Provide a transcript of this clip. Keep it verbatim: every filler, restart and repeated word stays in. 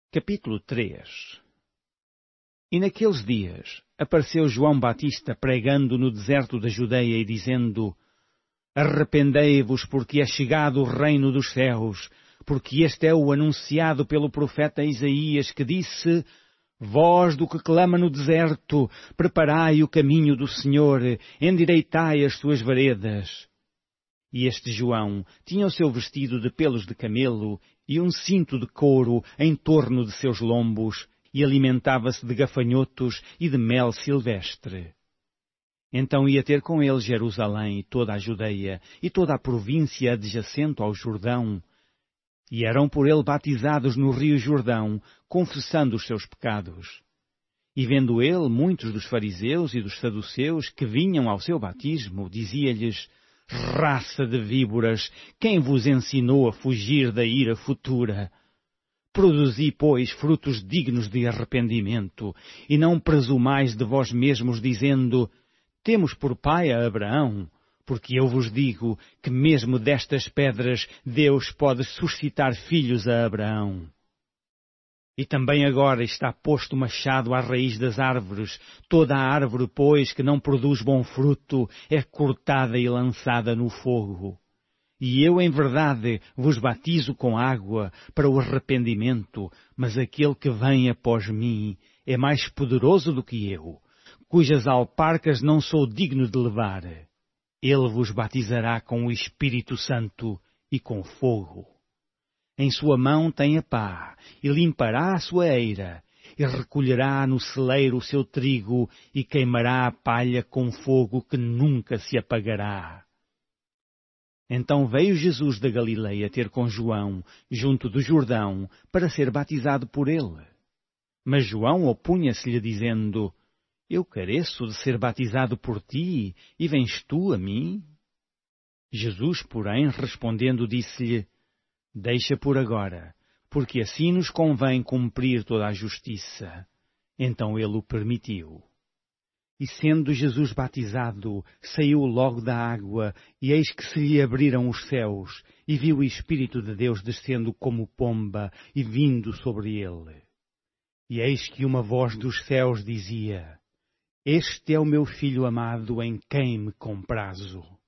Capítulo três. E naqueles dias apareceu João Batista pregando no deserto da Judeia e dizendo: Arrependei-vos, porque é chegado o reino dos céus, porque este é o anunciado pelo profeta Isaías, que disse: Voz do que clama no deserto, preparai o caminho do Senhor, endireitai as suas veredas. E este João tinha o seu vestido de pelos de camelo e um cinto de couro em torno de seus lombos, e alimentava-se de gafanhotos e de mel silvestre. Então ia ter com ele Jerusalém e toda a Judeia e toda a província adjacente ao Jordão, e eram por ele batizados no rio Jordão, confessando os seus pecados. E vendo ele muitos dos fariseus e dos saduceus que vinham ao seu batismo, dizia-lhes: Raça de víboras, quem vos ensinou a fugir da ira futura? Produzi, pois, frutos dignos de arrependimento, e não presumais de vós mesmos, dizendo: Temos por pai a Abraão, porque eu vos digo que mesmo destas pedras Deus pode suscitar filhos a Abraão. E também agora está posto o machado à raiz das árvores. Toda a árvore, pois, que não produz bom fruto, é cortada e lançada no fogo. E eu, em verdade, vos batizo com água para o arrependimento, mas aquele que vem após mim é mais poderoso do que eu, cujas alparcas não sou digno de levar. Ele vos batizará com o Espírito Santo e com fogo. Em sua mão tem a pá, e limpará a sua eira, e recolherá no celeiro o seu trigo, e queimará a palha com fogo que nunca se apagará. Então veio Jesus da Galileia ter com João, junto do Jordão, para ser batizado por ele. Mas João opunha-se-lhe, dizendo: Eu careço de ser batizado por ti, e vens tu a mim? Jesus, porém, respondendo, disse-lhe: Deixa por agora, porque assim nos convém cumprir toda a justiça. Então ele o permitiu. E sendo Jesus batizado, saiu logo da água, e eis que se lhe abriram os céus, e viu o Espírito de Deus descendo como pomba e vindo sobre ele. E eis que uma voz dos céus dizia: Este é o meu Filho amado, em quem me comprazo.